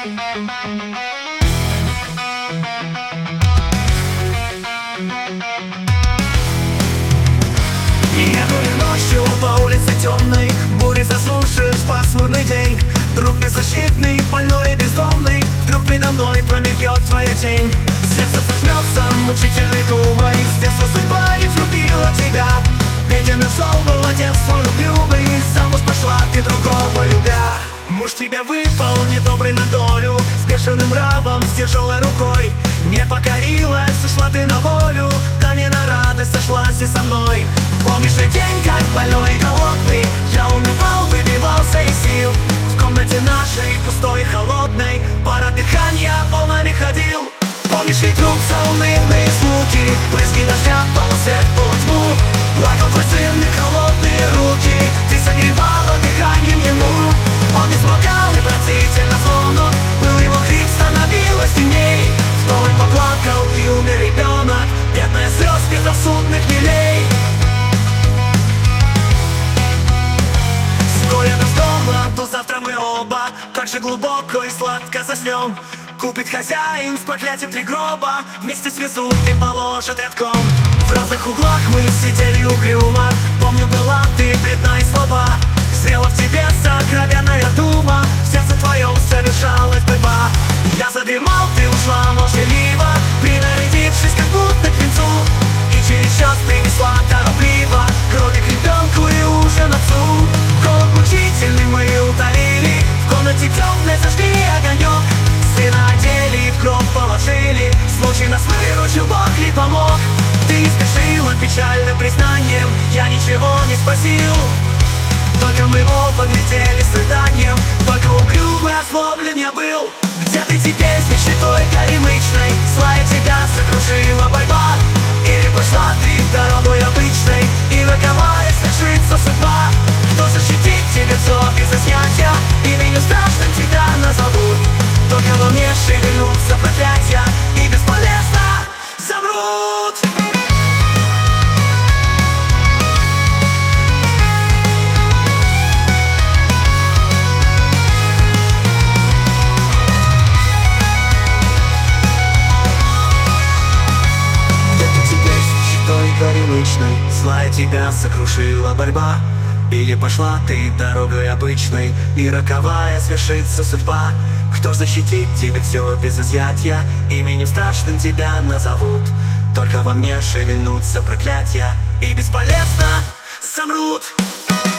Едут ночью по улице темной, бури заслушаешь пасмурный день. Друг беззащитный, больной и бездомный, вдруг передо мной промелькнет твоя тень. Сердце сожмется мучительной думой, с детства судьба не влюбила тебя. Беден зол был отец свой любимый, замуж пошла ты другого любя. Муж тебе выпал недобрый на долю, с бешеным нравом, с тяжелой рукой. Не покорилась, ушла ты на волю, да не на радость сошлась и со мной. Помнишь ли день, как больной и голодный, я умирал, выбивался из сил. В комнате нашей, пустой и холодной, пара дыхания, он не ходил. Помнишь ли труп заунывные звуки, блески дождя, полосек, полутьму. Плакал твой сын и холодные руки, ты согревала дыханием ему. Он не смолкал и пронзительно зло, был его крик, становилось темней. Вновь поплакал и умер ребенок, бедная слез безрассудных милей. Сегодня нас дома, то завтра мы оба так же глубоко и сладко заснем. Купит хозяин с проклятием 3 гроба, вместе свезут и положат рядком. В разных углах мы сидели угрюмо, помню, была ты бедна и слаба. Зрела в тебе сокровенная дума, в сердце твоем совершалась борьба. Я задремал, ты ушла молчаливо, принарядившись как будто к венцу. И через час принесла торопливо крови к ребенку и ужин отцу. Голод мучительный мы утолили, в комнате темной зажгли огонек. Сына одели, в гроб положили, случай нас выручил, Бог ли помог. Ты не спешила печальным признанием, я ничего не спросил. Только мы оба глядели с рыданием, только угрюмый озлоблен я был. Где ты теперь с нищетой горемычной, злая тебя сокрушила борьба? Или пошла ты дорогой обычной, и роковая свершится судьба? Кто защитит тебе все из изъятия, именем страшным тебя назовут? Только во мне шевельнутся проклятия и бесполезно замрут. Горемычной, злая тебя сокрушила борьба? Или пошла ты дорогой обычной, и роковая свершится судьба? Кто защитит тебе все без изъятия, именем страшным тебя назовут? Только во мне шевельнутся проклятия и бесполезно замрут.